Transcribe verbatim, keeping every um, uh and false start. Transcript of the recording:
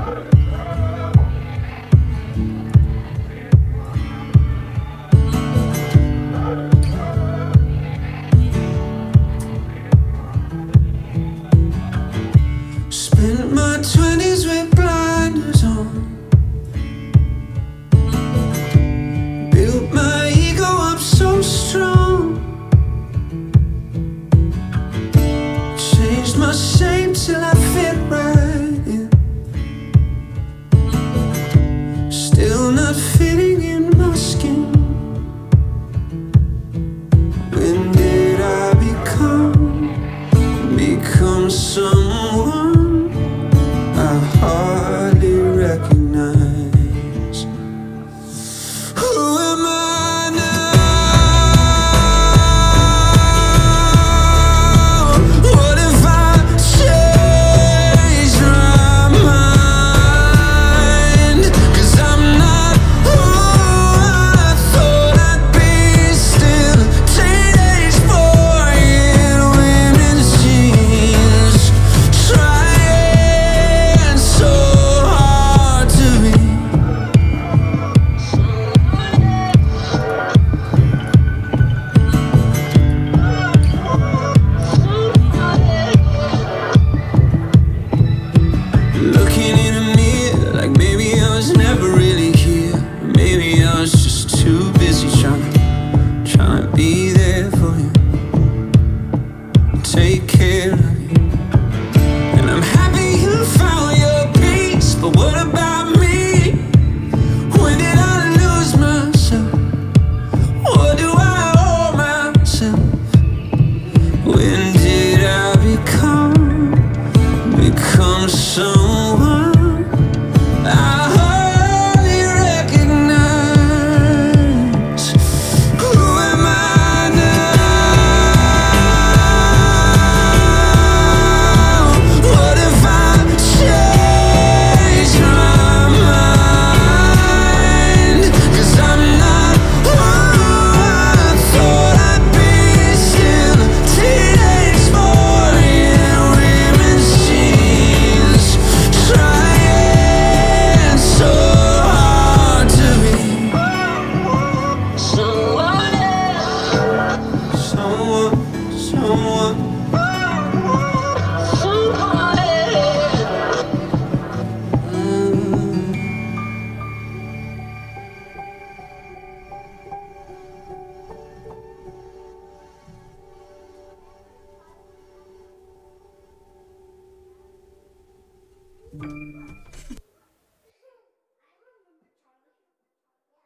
Spent my twenties with blinders on, built my ego up so strong, changed my shape till I fit right in, still not fitting in my skin. When did I become, become someone I hardly recognize? Who am I now? What if I change my mind? 'Cause I'm not who I thought I'd be. Still a teenage boy in women's jeans, trying so hard to be looking in a mirror like maybe I was never really here. Maybe I was just too busy trying to, trying to be there for you, take care of you. And I'm happy you found your peace, but what about me? When did I lose myself? What do I owe myself? When did I become, become someone I hardly recognize? Who am I now? What if I change my mind? 'Cause I'm not who I thought I'd be. Still a teenage boy in women's jeans, trying so hard to be someone else. Someone, someone, someone else.